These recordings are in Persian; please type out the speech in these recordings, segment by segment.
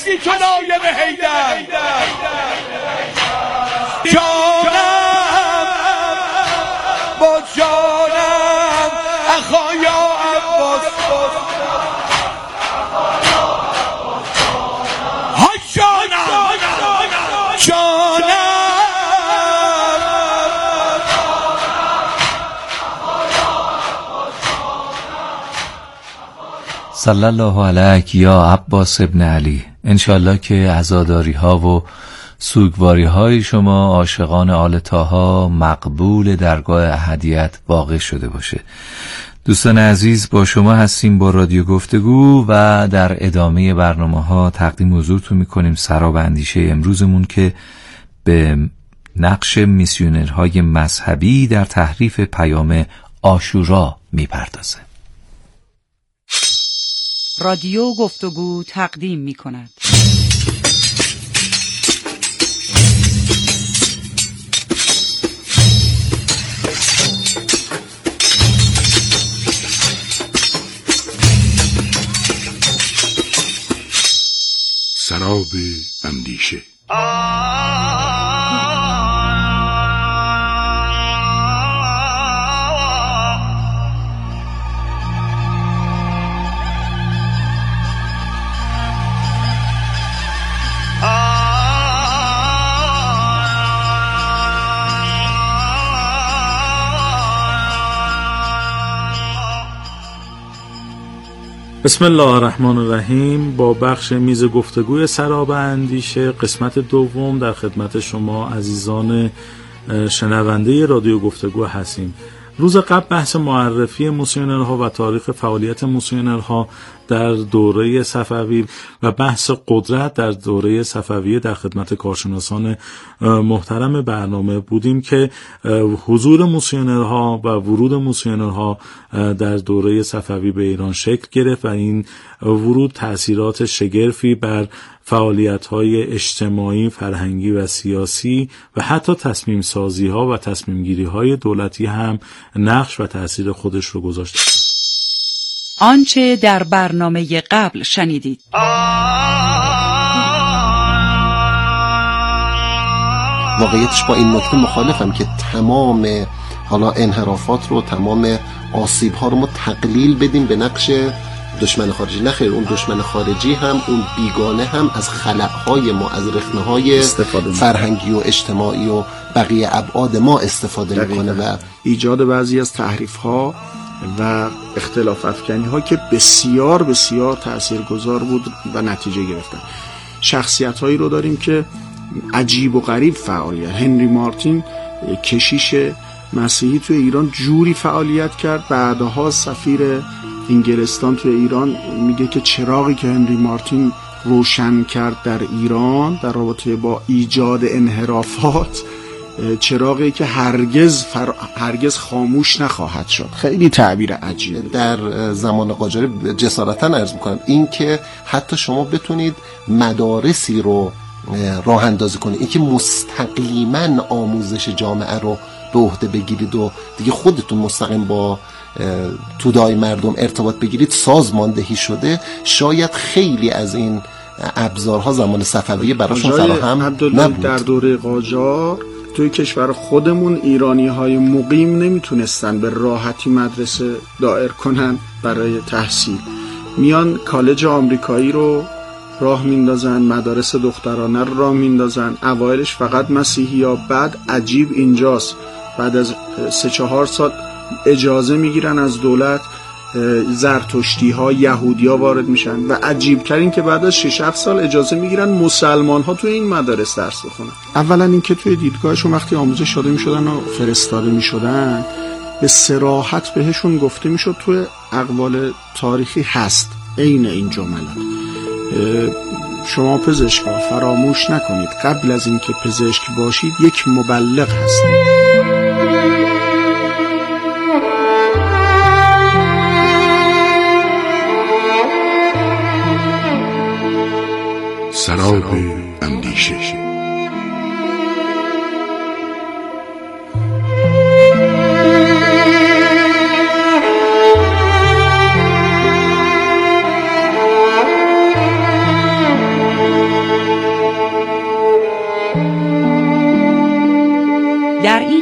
هستی تو نایب حیدر، جانم با جانم اخایا عباس، های جانم جانم. صلی الله علیک یا عباس ابن علی. انشالله که عزاداری ها و سوگواری های شما عاشقان آل طاها مقبول درگاه احدیت واقع شده باشه. دوستان عزیز، با شما هستیم با رادیو گفتگو و در ادامه برنامه ها تقدیم حضورتون میکنیم سراب اندیشه امروزمون که به نقش میسیونرهای مذهبی در تحریف پیام عاشورا میپردازه. رادیو گفتگو تقدیم می کند. سراب اندیشه. بسم الله الرحمن الرحیم. با بخش میز گفتگوی سراب اندیشه قسمت دوم در خدمت شما عزیزان شنونده رادیو گفتگو هستیم. روز قبل بحث معرفی موسیونرها و تاریخ فعالیت موسیونرها در دوره صفوی و بحث قدرت در دوره صفویه در خدمت کارشناسان محترم برنامه بودیم که حضور موسیونرها و ورود موسیونرها در دوره صفوی به ایران شکل گرفت و این ورود تأثیرات شگرفی بر فعالیت‌های اجتماعی، فرهنگی و سیاسی و حتی تصمیم سازی‌ها و تصمیم گیری‌های دولتی هم نقش و تأثیر خودش رو گذاشت. آنچه در برنامه قبل شنیدید. واقعیتش با این نکته مخالفم که تمام حالا انحرافات رو، تمام آسیب‌ها رو ما تقلیل بدیم به نقش دشمن خارجی. نه خیر، اون دشمن خارجی هم، اون بیگانه هم از خلأهای ما، از رخنه‌های فرهنگی و اجتماعی و بقیه ابعاد ما استفاده میکنه و ایجاد بعضی از تحریف‌ها و اختلاف افکنی‌ها که بسیار بسیار تاثیرگذار بود و نتیجه گرفتن. شخصیت‌هایی رو داریم که عجیب و غریب فعالیت. هنری مارتین، کشیش مسیحی توی ایران، جوری فعالیت کرد. بعدها سفیر انگلستان توی ایران میگه که چراغی که هنری مارتین روشن کرد در ایران در رابطه با ایجاد انحرافات، چراغی که هرگز خاموش نخواهد شد. خیلی تعبیر عجیبه. در زمان قاجار جسارتا عرض میکنم این که حتی شما بتونید مدارسی رو راه اندازی کنید، این که مستقیما آموزش جامعه رو به عهده بگیرید و دیگه خودتون مستقیم با تودای مردم ارتباط بگیرید، سازماندهی شده. شاید خیلی از این ابزارها زمان صفویه براشون فراهم نبود. در دوره قاجار توی کشور خودمون ایرانی‌های مقیم نمیتونستن به راحتی مدرسه دایر کنن برای تحصیل. میان کالج آمریکایی رو راه میندازن، مدارس دخترانه رو راه میندازن. اوایلش فقط مسیحی‌ها، بعد عجیب اینجاست بعد از 3-4 سال اجازه میگیرن از دولت، زرتشتی ها، یهودی ها وارد میشن و عجیب ترین که بعد از 6-7 سال اجازه میگیرن مسلمان ها توی این مدارس درس بخونن. اولا این که توی دیدگاهشون وقتی آموزش داده میشدن و فرستاده میشدن به صراحت بهشون گفته میشد، توی اقوال تاریخی هست عین این جملات: شما پزشکا فراموش نکنید قبل از اینکه پزشک باشید یک مبلغ هستید. سراب اندیشه.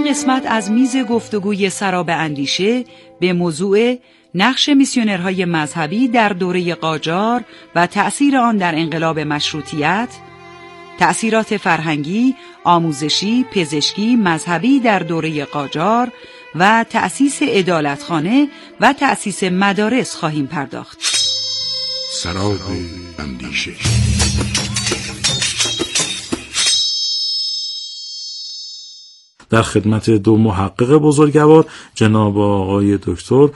قسمت از میز گفتگوی سراب اندیشه به موضوع نقش میسیونرهای مذهبی در دوره قاجار و تأثیر آن در انقلاب مشروطیت، تأثیرات فرهنگی، آموزشی، پزشکی، مذهبی در دوره قاجار و تأسیس عدالتخانه و تأسیس مدارس خواهیم پرداخت. سراب اندیشه. در خدمت دو محقق بزرگوار، جناب آقای دکتر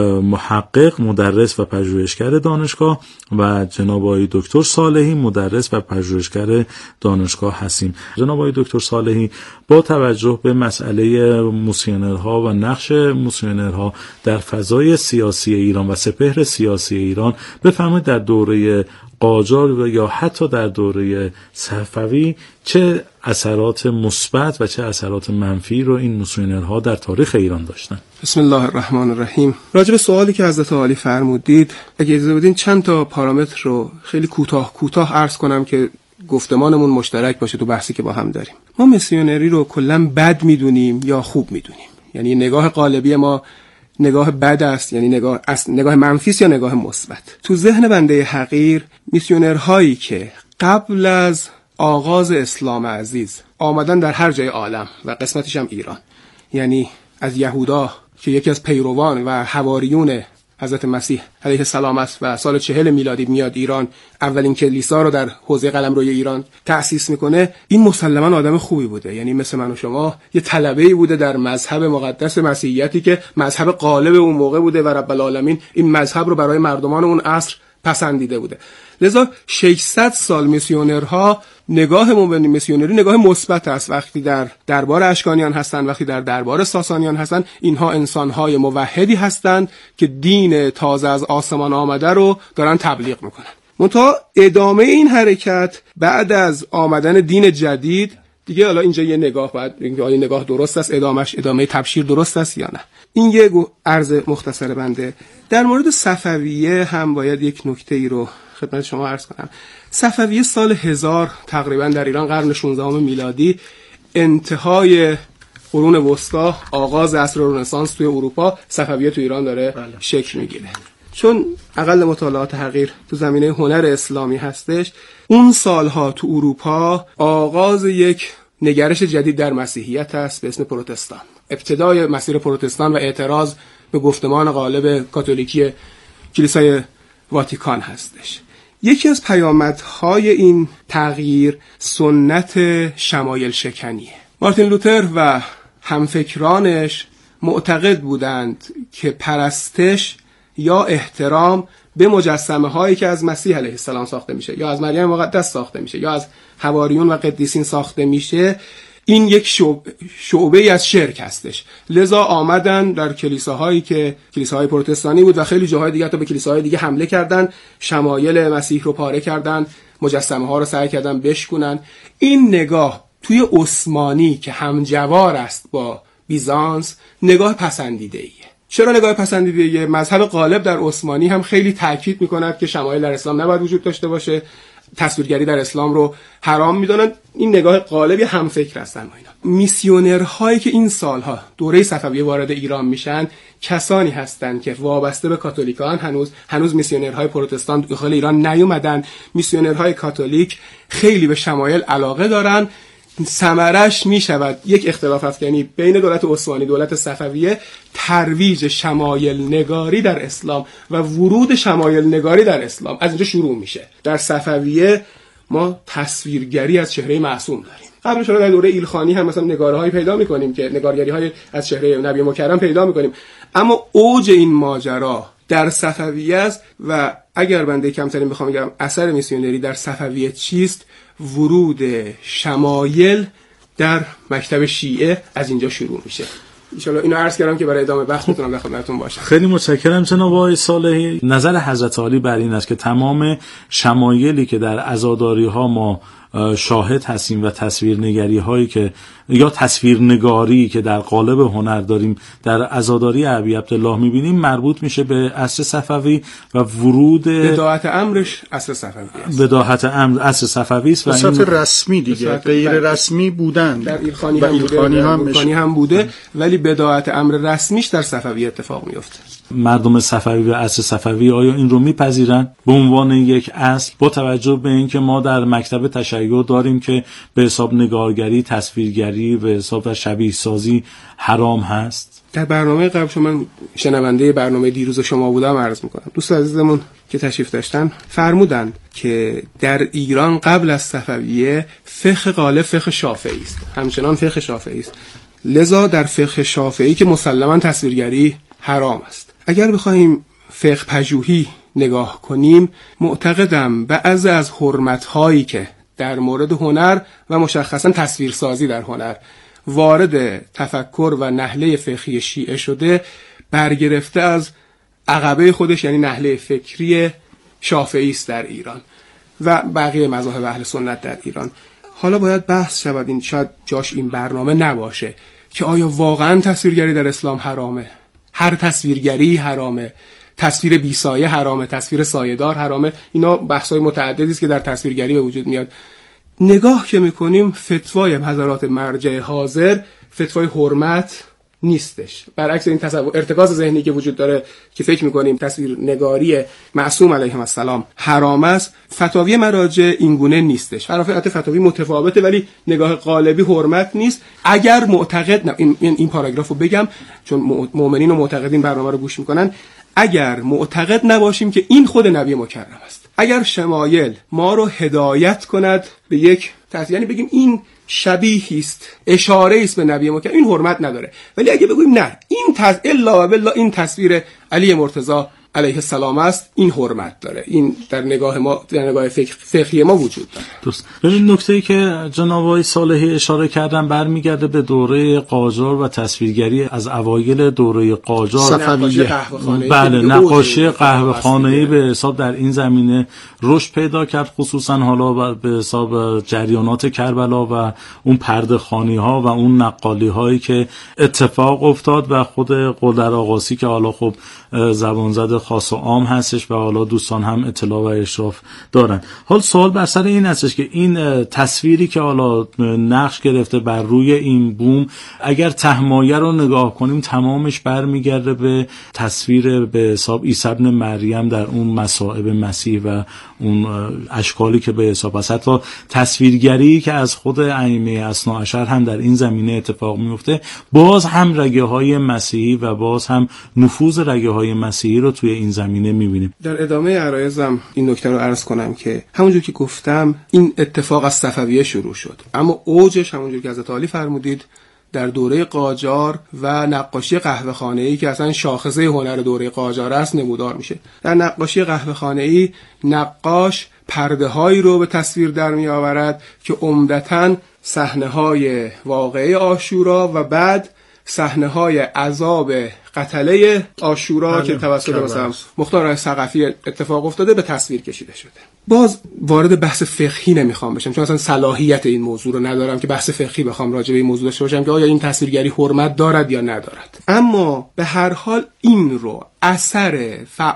محقق، مدرس و پژوهشگر دانشگاه و جناب آقای دکتر صالحی، مدرس و پژوهشگر دانشگاه هستیم. جناب آقای دکتر صالحی، با توجه به مسئله میسیونرها و نقش میسیونرها در فضای سیاسی ایران و سپهر سیاسی ایران، بفرمایید در دوره قاجار یا حتی در دوره صفوی چه اثرات مثبت و چه اثرات منفی رو این میسیونرها در تاریخ ایران داشتن؟ بسم الله الرحمن الرحیم. راجع به سوالی که حضرت عالی فرمودید، اگه اجازه بدین چند تا پارامتر رو خیلی کوتاه عرض کنم که گفتمانمون مشترک باشه تو بحثی که با هم داریم. ما میسیونری رو کلا بد میدونیم یا خوب میدونیم؟ یعنی نگاه قالبی ما نگاه بد است، یعنی نگاه منفی است یا نگاه مثبت؟ تو ذهن بنده حقیر، میسیونرهایی که قبل از آغاز اسلام عزیز آمدن در هر جای عالم و قسمتش هم ایران، یعنی از یهودا که یکی از پیروان و حواریون حضرت مسیح علیه السلام است و سال 40 میلادی میاد ایران، اولین کلیسا رو در حوزه قلمروی ایران تأسیس میکنه. این مسلماً آدم خوبی بوده، یعنی مثل من و شما یه طلبه‌ای بوده در مذهب مقدس مسیحیتی که مذهب غالب اون موقع بوده و رب العالمین این مذهب رو برای مردمان اون عصر پسندیده بوده. لذا 600 سال میسیونرها نگاهمون به میسیونری نگاه مثبت است. وقتی در دربار اشکانیان هستند، وقتی در دربار ساسانیان هستند، اینها انسانهای موحدی هستند که دین تازه از آسمان آمده رو دارن تبلیغ میکنن. منتها ادامه این حرکت بعد از آمدن دین جدید دیگه، حالا اینجا یه نگاه باید اینکه آیا نگاه درست است، ادامه تبشیر درست است یا نه. این یه عرض مختصر بنده. در مورد صفویه هم باید یک نکته ای رو خدمت شما عرض کنم. صفویه سال 1000 تقریبا در ایران، قرن 16 میلادی، انتهای قرون وسطا، آغاز عصر رنسانس توی اروپا، صفویه تو ایران داره شکل میگیره. چون اقل مطالعات حقیر تو زمینه هنر اسلامی هستش، اون سالها تو اروپا آغاز یک نگرش جدید در مسیحیت است به اسم پروتستان. ابتدای مسیر پروتستان و اعتراض به گفتمان غالب کاتولیکی کلیسای واتیکان هستش. یکی از پیامدهای این تغییر سنت شمایل شکنیه. مارتین لوتر و همفکرانش معتقد بودند که پرستش یا احترام به مجسمه هایی که از مسیح علیه السلام ساخته میشه یا از مریم مقدس ساخته میشه یا از حواریون و قدیسین ساخته میشه، این یک شعبه از شرک هستش. لذا آمدن در کلیساهای پروتستانی بود و خیلی جاهای دیگه تا به کلیساهای دیگه حمله کردن، شمایل مسیح رو پاره کردن، مجسمه ها رو سعی کردن بشکنن. این نگاه توی عثمانی که همجوار است با بیزانس نگاه پسندیده ایه. چرا نگاه پسندیده؟ مذهب غالب در عثمانی هم خیلی تاکید میکند که شمایل در اسلام نباید وجود داشته باشه، تصویرگری در اسلام رو حرام میدونن. این نگاه غالبی هم فکر هستن. اینا میسیونرهایی که این سالها دوره صفویه وارد ایران میشن کسانی هستند که وابسته به کاتولیکان، هنوز میسیونرهای پروتستان داخل ایران نیومدن. میسیونرهای کاتولیک خیلی به شمایل علاقه دارن. ثمرش می شود یک اختلاف افکنی بین دولت عثمانی دولت صفویه، ترویج شمایل نگاری در اسلام و ورود شمایل نگاری در اسلام از اینجا شروع میشه. در صفویه ما تصویرگری از چهره معصوم داریم. قبلش در دوره ایلخانی هم مثلا نگارهایی پیدا میکنیم که نگارگری‌های از چهره نبی مکرم پیدا میکنیم، اما اوج این ماجرا در صفویه است. و اگر بنده کمترین بخوام بگم اثر میسیونری در صفویه چیست، ورود شمایل در مکتب شیعه از اینجا شروع میشه. ان شاءالله اینو عرض کردم که برای ادامه بحث بتونم در خدمتتون باشم. خیلی متشکرم جناب آقای صالحی. نظر حضرت عالی بر این است که تمام شمایلی که در عزاداری‌ها ما شاهد هستیم و تصویرنگاری هایی که یا تصویرنگاری که در قالب هنر داریم در عزاداری ابی عبدالله میبینیم مربوط میشه به عصر صفوی و ورود بداعت امرش عصر صفوی است. بداعت امر عصر صفوی است و صفت رسمی دیگه غیر رسمی بودن در ایلخانی هم بوده، هم بوده، ولی بداعت امر رسمیش در صفوی اتفاق میفته. مردم صفوی و عصر صفوی آیا این رو میپذیرن به عنوان یک اصل، با توجه به اینکه ما در مکتب تشیع داریم که به حساب نگارگری، تصویرگری به حساب و شبیه سازی حرام هست؟ در برنامه قبل شما، من شنونده برنامه دیروز شما بودم، عرض میکنم دوست عزیزمون که تشریف داشتن فرمودن که در ایران قبل از صفویه فقه غالب فقه شافعی است، همچنان فقه شافعی است، لذا در فقه شافعی که مسلماً تصویرگری حرام است. اگر بخوایم فقه پژوهی نگاه کنیم، معتقدم بعضی از حرمت‌هایی که در مورد هنر و مشخصاً تصویرسازی در هنر وارد تفکر و نحله فقهی شیعه شده، برگرفته از عقبه خودش، یعنی نحله فکری شافعی است در ایران و بقیه مذاهب اهل سنت در ایران. حالا باید بحث شود، این شاید جاش این برنامه نباشه، که آیا واقعاً تصویرگری در اسلام حرامه؟ هر تصویرگری حرامه، تصویر بیسایه حرامه، تصویر سایه‌دار حرامه. اینا بحث‌های متعددی است که در تصویرگری به وجود میاد. نگاه که می‌کنیم فتوای حضرات مرجع حاضر فتوای حرمت نیستش، برعکس این تصور ارتکاز ذهنی که وجود داره که فکر می‌کنیم تصویرنگاری معصوم علیهم السلام حرام است، فتاوی مراجع اینگونه نیستش. فتاوی متفاوته ولی نگاه قالبی حرمت نیست. اگر معتقد این پاراگرافو بگم چون مؤمنین و معتقدین برنامه رو گوش می‌کنن، اگر معتقد نباشیم که این خود نبی مکرم است، اگر شمایل ما رو هدایت کند به یک یعنی بگیم این شبیهی است، اشاره است به نبی مکرم، این حرمت نداره. ولی اگه بگیم نه این الا و بالله این تصویر علی مرتضی علیه السلام است، این حرمت داره. این در نگاه ما، در نگاه فقهی ما وجود داره. درست. ببین نکته‌ای که جناب آقای صالحی اشاره کردن برمیگرده به دوره قاجار و تصویرگری از اوایل دوره قاجار. صفویه. بله، نقاشی قهوه‌خانه‌ای به حساب در این زمینه رشد پیدا کرد، خصوصا حالا به حساب جریانات کربلا و اون پرده‌خوانی‌ها و اون نقالی‌هایی که اتفاق افتاد و خود قدر آقاسی که حالا خب زبان زده خاص و عام هستش و حالا دوستان هم اطلاع و اشراف دارن. حال سوال بر سر این هستش که این تصویری که حالا نقش گرفته بر روی این بوم، اگر تهمایه رو نگاه کنیم تمامش برمیگرده به تصویر به حساب عیسی ابن مریم در اون مصائب مسیح و اون اشکالی که به حساب است. حتی تصویرگری که از خود ائمه اثناعشر هم در این زمینه اتفاق میفته، باز هم رگه های مسیحی و باز هم نفوذ رگه های مسیحی رو توی این زمینه میبینیم. در ادامه عرایزم این نکته رو عرض کنم که همونجور که گفتم این اتفاق از صفویه شروع شد، اما اوجش همونجور که حضرت عالی فرمودید در دوره قاجار و نقاشی قهوه‌خانه‌ای که اصلا شاخصه هنر دوره قاجار است نمودار میشه. در نقاشی قهوه‌خانه‌ای نقاش پرده‌هایی رو به تصویر در میآورد که عمدتاً صحنه‌های واقعه عاشورا و بعد صحنه‌های عذاب قتله عاشورا که توسط مثلا مختار ثقفی اتفاق افتاده به تصویر کشیده شده. باز وارد بحث فقهی نمیخوام بشم چون اصلا صلاحیت این موضوع رو ندارم که بحث فقهی بخوام راجع به این موضوع داشته باشم که آیا این تصویرگری حرمت دارد یا ندارد. اما به هر حال این رو اثر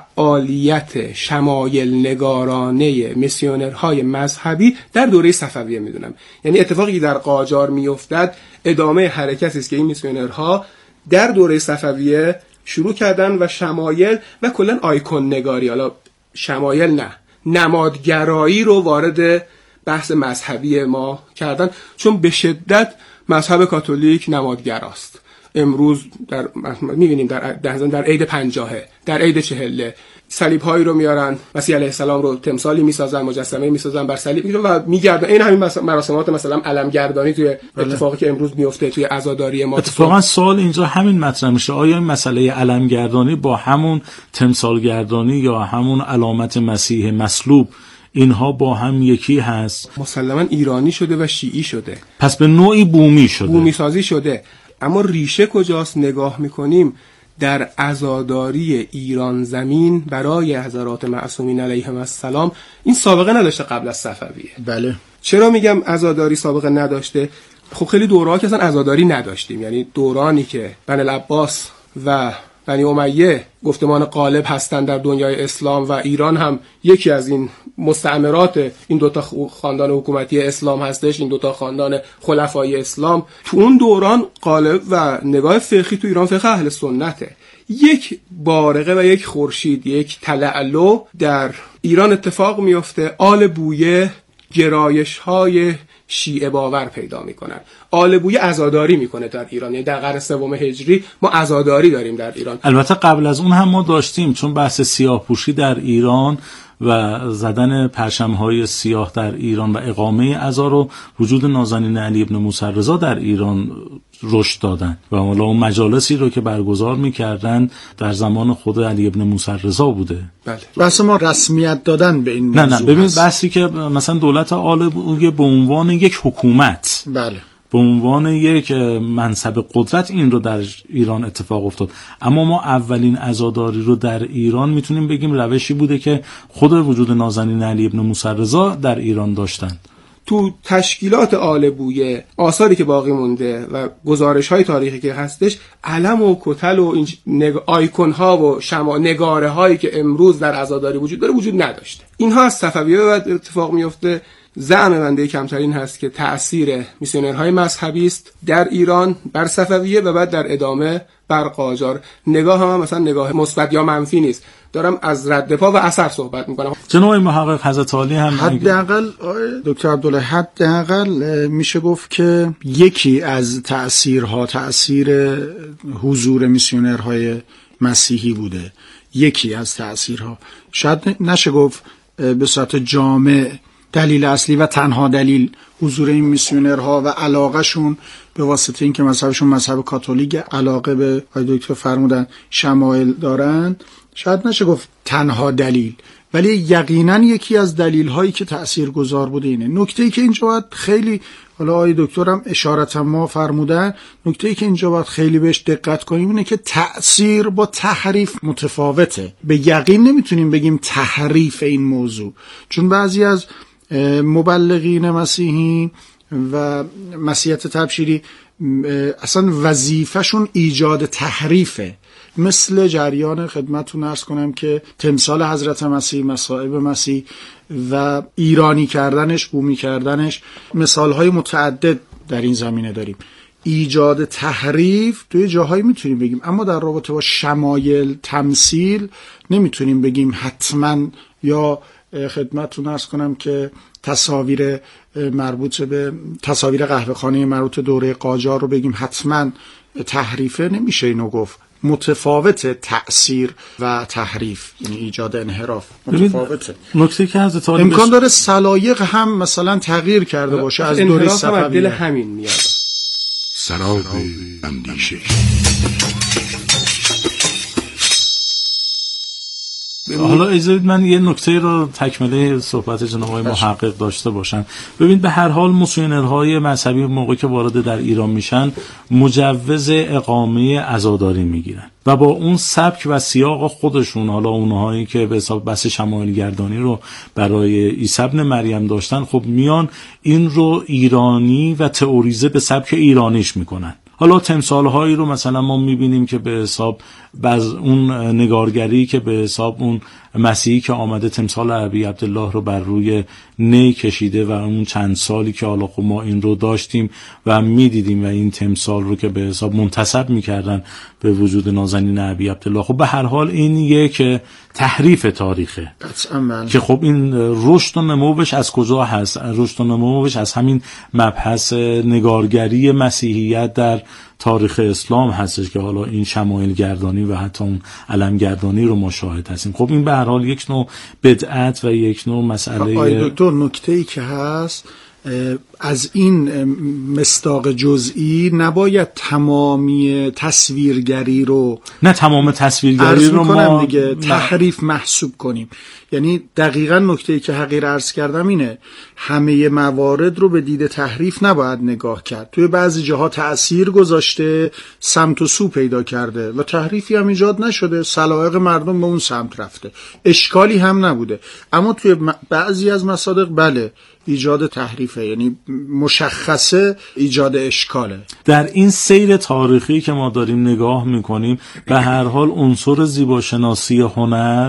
فعالیت شمایل نگارانه میسیونرهای مذهبی در دوره صفویه میدونم. یعنی اتفاقی که در قاجار میافتد ادامه حرکتی است که این میسیونرها در دوره صفویه شروع کردن و شمایل و کلا آیکون نگاری، حالا شمایل نه، نمادگرایی رو وارد بحث مذهبی ما کردن، چون به شدت مذهب کاتولیک نمادگراست. امروز می‌بینیم در عید 50، در عید 40 صلیب‌هایی رو میارن، مسیح علیه السلام رو تمثالی میسازن، مجسمه میسازن بر صلیب و میگردن. این همین مراسمات مثلا علمگردانی توی اتفاقی که امروز میفته توی عزاداری ما. اتفاقا سوال اینجا همین مطرح میشه، آیا این مسئله علمگردانی با همون تمثالگردانی یا همون علامت مسیح مصلوب اینها با هم یکی هست؟ مسلماً ایرانی شده و شیعی شده، پس به نوعی بومی شده، بومی سازی شده. اما ریشه کجاست؟ نگاه میکنیم در عزاداری ایران زمین برای حضرات معصومین علیهم السلام این سابقه نداشته قبل از صفویه. بله. چرا میگم عزاداری سابقه نداشته؟ خب خیلی دوره‌ها که اصلا عزاداری نداشتیم، یعنی دورانی که بنی العباس و بنی امیه گفتمان غالب هستند در دنیای اسلام و ایران هم یکی از این مستعمرات این دوتا خاندان حکومتی اسلام هستش، این دوتا خاندان خلفای اسلام. تو اون دوران غالب و نگاه فقهی تو ایران فقه اهل سنته. یک بارقه و یک خورشید، یک تلالو در ایران اتفاق میفته. آل بویه گرایش های شیعه باور پیدا میکنن. آل بویه عزاداری میکنه در ایران، یعنی در قرن سوم هجری ما عزاداری داریم در ایران. البته قبل از اون هم ما داشتیم، چون بحث سیاه‌پوشی در ایران و زدن پرچم‌های سیاه در ایران و اقامه عزا رو وجود نازنین علی ابن موسی رضا در ایران رشد دادن و حالا اون مجالسی رو که برگزار می‌کردن در زمان خود علی ابن موسی رضا بوده. بله. بحث ما رسمیت دادن به این موضوع. نه ببین بحثی که مثلا دولت آل بویه به عنوان یک حکومت، بله، به عنوان یک منصب قدرت این رو در ایران اتفاق افتاد. اما ما اولین عزاداری رو در ایران میتونیم بگیم روشی بوده که خود وجود نازنین علی ابن موسی رضا در ایران داشتن. تو تشکیلات آل بویه آثاری که باقی مونده و گزارش‌های تاریخی که هستش، علم و کتل و این آیکون‌ها و نگاره‌هایی که امروز در عزاداری وجود داره وجود نداشته. اینها از صفویه بعد اتفاق میفته. زعم بنده کمترین هست که تأثیر میسیونرهای مذهبی است در ایران بر صفویه و بعد در ادامه بر قاجار. نگاه هم مثلا نگاه مثبت یا منفی نیست، دارم از رد پا و اثر صحبت میکنم. جناب محقق حضرت عالی هم حداقل دکتر عبدالله حداقل میشه گفت که یکی از تأثیرها تأثیر حضور میسیونرهای مسیحی بوده. یکی از تأثیرها، شاید نشه گفت به صورت جامع دلیل اصلی و تنها دلیل حضور این میسیونرها و علاقهشون به واسطه اینکه مذهبشون مذهب کاتولیک، علاقه به دکتر فرمودن شمائل دارن، شاید نشه گفت تنها دلیل، ولی یقینا یکی از دلیل‌هایی که تأثیرگذار بوده اینه. نکته‌ای که اینجا باید خیلی، حالا آقای دکترم اشارتا ما فرمودن، نکته‌ای که اینجا باید خیلی بهش دقت کنیم اینه که تأثیر با تحریف متفاوته. به یقین نمیتونیم بگیم تحریف این موضوع، چون بعضی از مبلغین مسیحی و مسیحیت تبشیری اصلا وظیفه‌شون ایجاد تحریفه. مثل جریان خدمتتون عرض کنم که تمثال حضرت مسیح، مصائب مسیح و ایرانی کردنش، بومی کردنش، مثالهای متعدد در این زمینه داریم. ایجاد تحریف توی جاهایی میتونیم بگیم، اما در رابطه با شمایل تمثیل نمیتونیم بگیم حتما. یا خدمتتون عرض کنم که تصاویر مربوط به تصاویر قهوه‌خانه مربوط دوره قاجار رو بگیم حتما تحریفه، نمیشه اینو گفت. متفاوت تأثیر و تحریف، یعنی ایجاد انحراف متفاوته. نکته که حضرت عالی امکان داره سلایق هم مثلا تغییر کرده باشه از دوره صفویه. همین میاد سراب اندیشه. حالا اجازه بدید من یه نکته رو تکمله صحبت جناب آقای محقق داشته باشم. ببین به هر حال میسیونرهای مذهبی موقعی که وارد در ایران میشن مجوز اقامه عزاداری میگیرن و با اون سبک و سیاق خودشون، حالا اونهایی که به حساب بحث شمائل گردانی رو برای عیسی ابن مریم داشتن، خب میان این رو ایرانی و تئوریزه به سبک ایرانیش میکنن. حالا تمثال‌هایی رو مثلا ما می‌بینیم که به حساب باز اون نگارگری که به حساب اون مسیحی که آمده تمثال ابی عبدالله رو بر روی نی کشیده و اون چند سالی که حالا خب ما این رو داشتیم و می‌دیدیم و این تمثال رو که به حساب منتسب می‌کردن به وجود نازنین ابی عبدالله، خب به هر حال این یک تحریف تاریخه که خب این رشد و نموش از کجا هست؟ رشد و نموش از همین مبحث نگارگری مسیحیت در تاریخ اسلام هستش که حالا این شمائل گردانی و حتی اون علم گردانی رو ما شاهد هستیم. خب این به هر حال یک نوع بدعت و یک نوع مسئله. دکتر نکته‌ای که هست از این مصداق جزئی نباید تمامی تصویرگری رو تمام تصویرگری رو ما دیگه تحریف محسوب کنیم. یعنی دقیقاً نکته‌ای که حقیر عرض کردم اینه، همه موارد رو به دید تحریف نباید نگاه کرد. توی بعضی جاها تأثیر گذاشته، سمت و سو پیدا کرده و تحریفی هم ایجاد نشده، سلایق مردم به اون سمت رفته، اشکالی هم نبوده. اما توی بعضی از مصادیق بله ایجاد تحریفه، یعنی مشخصه ایجاد اشکاله. در این سیر تاریخی که ما داریم نگاه میکنیم به هر حال عنصر زیباشناسی هنر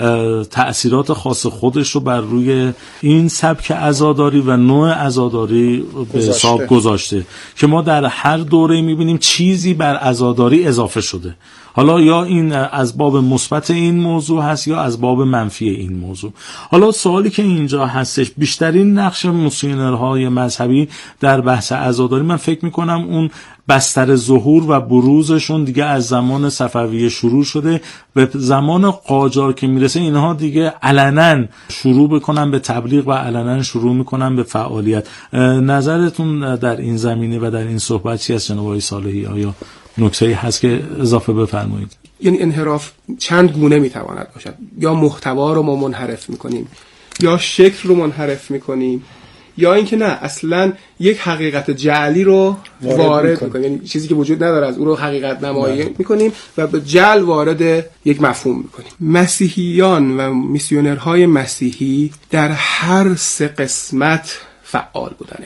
تأثیرات خاص خودش رو بر روی این سبک عزاداری و نوع عزاداری به حساب گذاشته که ما در هر دوره میبینیم چیزی بر عزاداری اضافه شده. حالا یا این از باب مثبت این موضوع هست یا از باب منفی این موضوع. حالا سوالی که اینجا هستش، بیشترین نقش میسیونرهای مذهبی در بحث عزاداری من فکر میکنم اون بستر ظهور و بروزشون دیگه از زمان صفویه شروع شده، به زمان قاجار که میرسه اینها دیگه علنا شروع بکنن به تبلیغ و علنا شروع میکنن به فعالیت. نظرتون در این زمینه و در این صحبت چی است جناب آقای صالحی؟ آیا نکته‌ای هست که اضافه بفرمایید؟ یعنی انحراف چند گونه میتواند باشد. یا محتوا رو ما منحرف میکنیم، یا شکل رو منحرف میکنیم، یا اینکه نه اصلا یک حقیقت جعلی رو وارد میکنیم، یعنی چیزی که وجود نداره از اون رو حقیقت نمایی میکنیم و به جعل وارد یک مفهوم میکنیم. مسیحیان و میسیونرهای مسیحی در هر سه قسمت فعال بودن.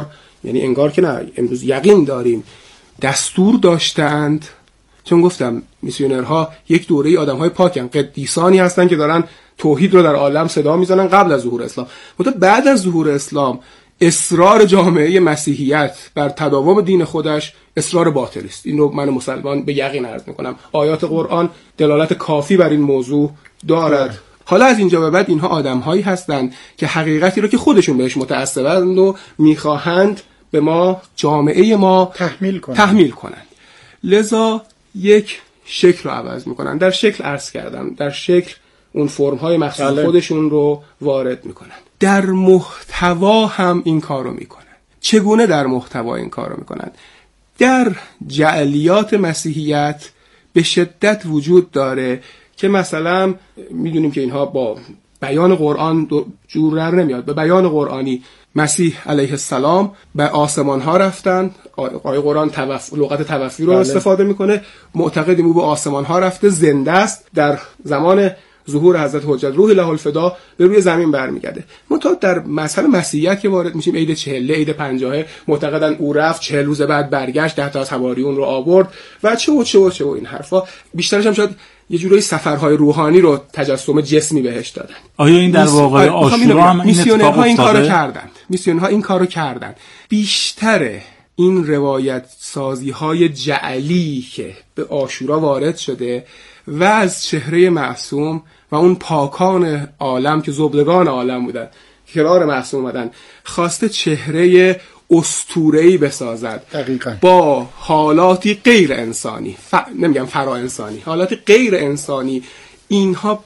انگار که نه، امروز یقین داریم دستور داشتند، چون گفتم میسیونرها یک دوره آدم‌های پاکن، قدیسانی هستن که دارن توحید رو در عالم صدا میزنن قبل از ظهور اسلام. مثلا بعد از ظهور اسلام اصرار جامعه مسیحیت بر تداوم دین خودش اصرار باطلی است. این رو من مسلمان به یقین عرض میکنم. آیات قرآن دلالت کافی بر این موضوع دارد. حالا از اینجا به بعد اینها آدم‌هایی هستند که حقیقتی رو که خودشون بهش متعصبند و میخواهند به ما، جامعه ما تحمیل کنند. لذا یک شکل رو عوض میکنن. در شکل عرض کردم، در شکل اون فرم‌های مخصوص خودشون رو وارد میکنن. در محتوا هم این کار رو میکنن. چگونه در محتوا این کار رو میکنن؟ در جعلیات مسیحیت به شدت وجود داره که مثلا میدونیم که اینها با بیان قرآن جور در نمیاد. به بیان قرآنی مسیح علیه السلام به آسمان ها رفتن، آیه قرآن لغت توفی رو استفاده میکنه، معتقدیم او به آسمان ها رفته، زنده است، در زمان ظهور حضرت حجت روح له الفدا به روی زمین برمیگرده. منتها در مذهب مسیحیت که وارد میشیم، عید 40، عید 50 معتقدن او رفت 40 روز بعد برگشت، 10 تا از حواریون رو آورد و چه و این حرفا. بیشترش هم شاید یه جوری سفرهای روحانی رو تجسم جسمی بهش دادن. آیا این در واقع عاشورا هم این اتفاق افتاده؟ میسیونرها این کارو کردن. بیشتر این روایت سازی های جعلی که به عاشورا وارد شده و از چهره معصوم و اون پاکان عالم که زبدگان عالم بودن کنار معصوم اومدن، خواسته چهره اسطوره‌ای بسازد. دقیقاً. با حالاتی غیر انسانی، نمیگم فرا انسانی، حالاتی غیر انسانی. اینها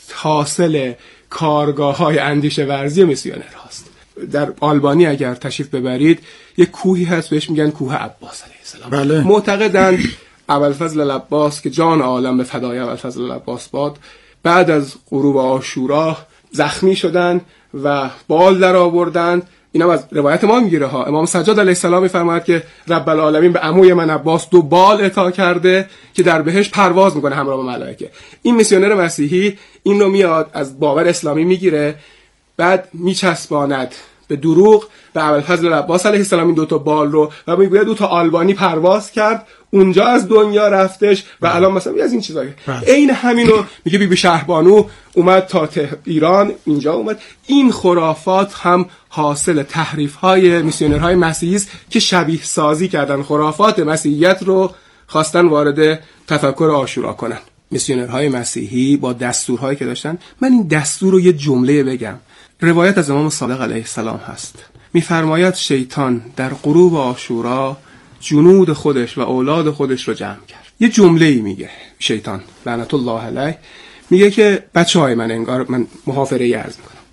حاصل کارگاه‌های اندیشه ورزی میسیونر هاست. در آلبانی اگر تشریف ببرید یک کوهی هست بهش میگن کوه عباس علیه السلام. بله. معتقدند ابوالفضل العباس که جان عالم به فدای ابوالفضل العباس باد، بعد از غروب عاشورا زخمی شدن و بال در آوردند. اینا از روایت ما میگیره ها. امام سجاد علیه السلام میفرماید که رب العالمین به عموی من عباس 2 بال عطا کرده که در بهشت پرواز میکنه همراه با ملائکه. این میسیونر مسیحی این رو میاد از باور اسلامی میگیره، بعد میچسباند به دروغ به ابوالفضل العباس علیه السلام این 2 بال رو و میگه 2 آلبانی پرواز کرد، اونجا از دنیا رفتش و الان مثلا از این چیزا عین همینو میگه بیبی شهربانو اومد تا ایران، اینجا اومد. این خرافات هم حاصل تحریف‌های میسیونرهای مسیحی است که شبیه سازی کردن خرافات مسیحیت رو خواستن وارد تفکر عاشورا کنن. میسیونرهای مسیحی با دستورهایی که داشتن، من این دستور رو یه جمله بگم. روایت از امام صادق علیه السلام هست، میفرماید شیطان در غروب عاشورا جنود خودش و اولاد خودش رو جمع کرد. یه جمله‌ای میگه شیطان لعنت الله علیه، میگه که بچه‌های من، انگار من محافظه‌ای عرض میکنم،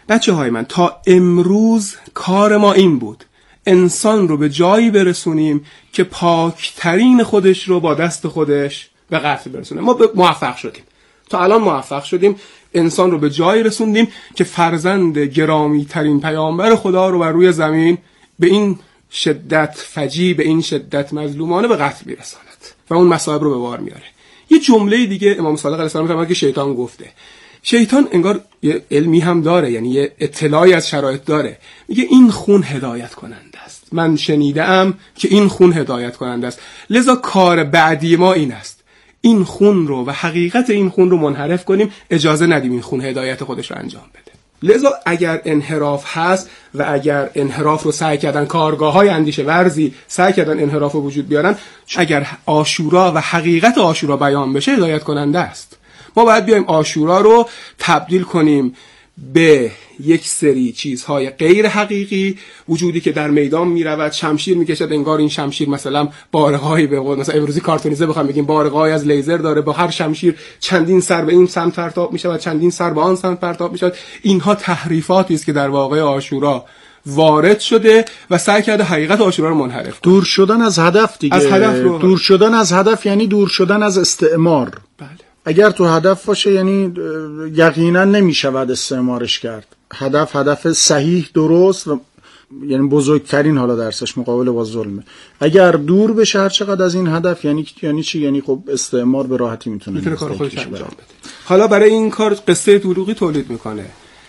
بچه‌های من تا امروز کار ما این بود انسان رو به جایی برسونیم که پاکترین خودش رو با دست خودش به قتل برسونه. ما موفق شدیم، تا الان موفق شدیم، انسان رو به جایی رسوندیم که فرزند گرامی ترین پیامبر خدا رو بر روی زمین به این شدت فجی، به این شدت مظلومانه به قتل میرساند و اون مصائب رو به بار میاره. یه جمله دیگه امام صادق علیه السلام فرمود که شیطان گفته. شیطان انگار یه علمی هم داره، یعنی یه اطلاعی از شرایط داره. میگه این خون هدایت کننده است، من شنیدم که این خون هدایت کننده است، لذا کار بعدی ما این است این خون رو و حقیقت این خون رو منحرف کنیم، اجازه ندیم این خون هدایت خودش رو انجام بده. لذا اگر انحراف هست و اگر انحراف رو سعی کردن کارگاه‌های اندیشه ورزی سعی کردن انحراف رو وجود بیارن، اگر عاشورا و حقیقت عاشورا بیان بشه هدایت کننده است. ما باید بیایم عاشورا رو تبدیل کنیم به یک سری چیزهای غیر حقیقی، وجودی که در میدان میرود، شمشیر میکشد، انگار این شمشیر مثلا بارقایی به قول مثلا امروزی کارتونیزه بخوام بگیم بارقایی از لیزر داره، با هر شمشیر چندین سر به این سمت پرتاب میشود، چندین سر به آن سمت پرتاب میشود. اینها تحریفاتی است که در واقع عاشورا وارد شده و سعی کرده حقیقت عاشورا رو منحرف کنه. دور شدن از هدف دیگه، از هدف رو دور شدن از هدف یعنی دور شدن از استعمار. بله. اگر تو هدف باشه یعنی یقینا نمیشود استعمارش کرد. هدف صحیح درست و یعنی بزرگترین حالا درسش مقابله با ظلمه. اگر دور بشه هر چقدر از این هدف یعنی چی؟ یعنی خب استعمار به راحتی میتونه کار خودش انجام بده. حالا برای این کار قصه دروغی تولید میکنه.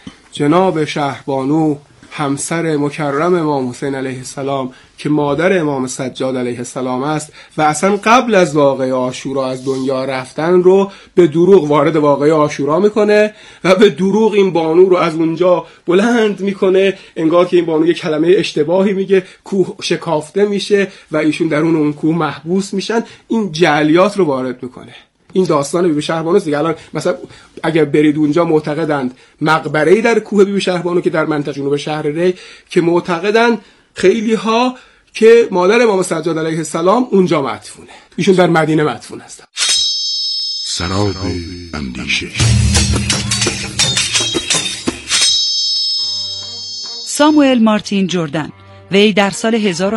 جناب شهربانو همسر مکرم امام حسین علیه السلام که مادر امام سجاد علیه السلام است و اصلا قبل از واقعه عاشورا از دنیا رفتن رو به دروغ وارد واقعه عاشورا میکنه و به دروغ این بانو رو از اونجا بلند میکنه، انگار که این بانو یه کلمه اشتباهی میگه، کوه شکافته میشه و ایشون درون اون کوه محبوس میشن. این جعلیات رو وارد میکنه. این داستان بیبی شهربانو دیگه. الان مثلا اگر برید اونجا معتقدند مقبره‌ای در کوه بیبی شهربانو که در منطقه جنوب شهر ری که معتقدند خیلی ها که مادر امام سجاد علیه السلام اونجا مدفونه، ایشون در مدینه مدفون هستن. سراب اندیشه. ساموئل مارتین جردن، وی در سال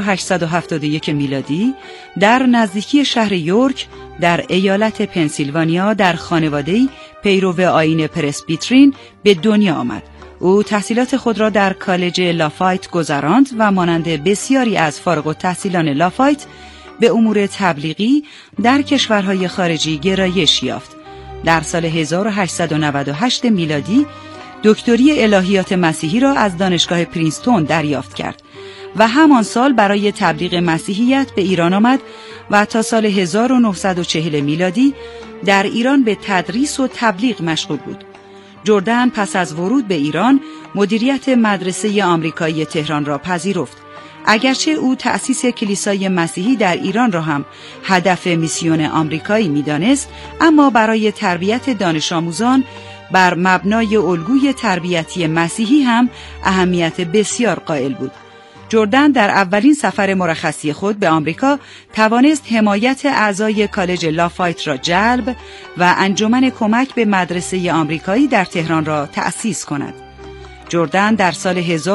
1871 میلادی در نزدیکی شهر یورک در ایالت پنسیلوانیا در خانواده‌ای پیرو آیین پرسبیترین به دنیا آمد. او تحصیلات خود را در کالج لافایت گذراند و مانند بسیاری از فارغ التحصیلان لافایت به امور تبلیغی در کشورهای خارجی گرایش یافت. در سال 1898 میلادی دکتری الهیات مسیحی را از دانشگاه پرینستون دریافت کرد و همان سال برای تبلیغ مسیحیت به ایران آمد و تا سال 1940 میلادی در ایران به تدریس و تبلیغ مشغول بود. جردن پس از ورود به ایران مدیریت مدرسه آمریکایی تهران را پذیرفت. اگرچه او تأسیس کلیسای مسیحی در ایران را هم هدف میسیون آمریکایی می‌دانست، اما برای تربیت دانش آموزان بر مبنای الگوی تربیتی مسیحی هم اهمیت بسیار قائل بود. جردن در اولین سفر مرخصی خود به آمریکا توانست حمایت اعضای کالج لافایت را جلب و انجمن کمک به مدرسه آمریکایی در تهران را تأسیس کند. جردن در سال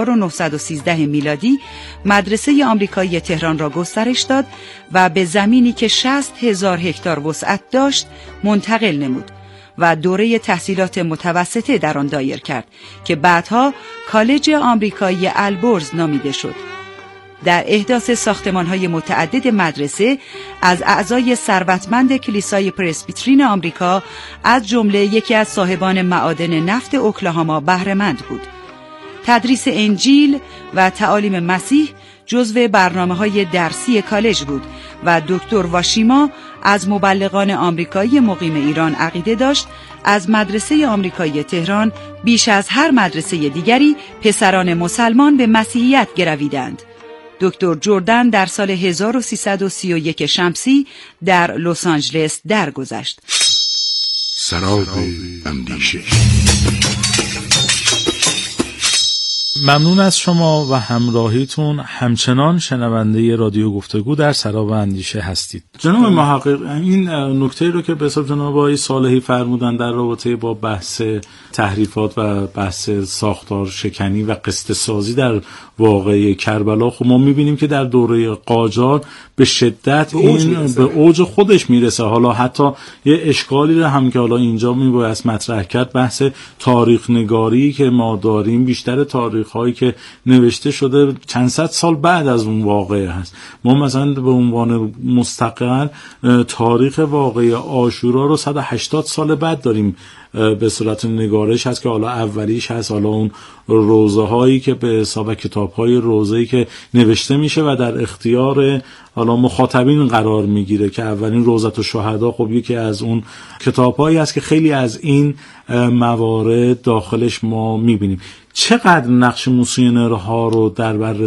1913 میلادی مدرسه آمریکایی تهران را گسترش داد و به زمینی که 60,000 هکتار وسعت داشت منتقل نمود و دوره تحصیلات متوسطه در آن دایر کرد که بعدها کالج آمریکایی البرز نامیده شد. در احداث ساختمان‌های متعدد مدرسه از اعضای ثروتمند کلیسای پرسبیترین آمریکا از جمله یکی از صاحبان معادن نفت اوکلاهاما بهره‌مند بود. تدریس انجیل و تعالیم مسیح جزو برنامه‌های درسی کالج بود و دکتر واشیما از مبلغان آمریکایی مقیم ایران عقیده داشت از مدرسه آمریکایی تهران بیش از هر مدرسه دیگری پسران مسلمان به مسیحیت گرویدند. دکتر جردن در سال 1331 شمسی در لس آنجلس درگذشت. سراب اندیشه. ممنون از شما و همراهیتون. همچنان شنونده رادیو گفتگو در سراب اندیشه هستید. جناب محقق، این نکته رو که به حساب جناب آقای صالحی فرمودن در رابطه با بحث تحریفات و بحث ساختار شکنی و قصه سازی در واقعه کربلا، خب ما میبینیم که در دوره قاجار به شدت این به اوج خودش میرسه. حالا حتی یه اشکالی رو هم که حالا اینجا میباید مطرح کرد، بحث تاریخ نگاری که ما داریم، بیشتر تاریخ هایی که نوشته شده چند صد سال بعد از اون واقعه هست. ما مثلا به عنوان مستقل تاریخ واقعه عاشورا رو 180 سال بعد داریم به صورت نگارش هست که حالا اولیش هست، حالا اون روزه هایی که به حساب کتاب های روزه‌ای که نوشته میشه و در اختیار حالا مخاطبین قرار میگیره که اولین روزت الشهدا خب یکی از اون کتاب هایی هست که خیلی از این موارد داخلش ما میبینیم. چقدر نقش موسیونرها رو در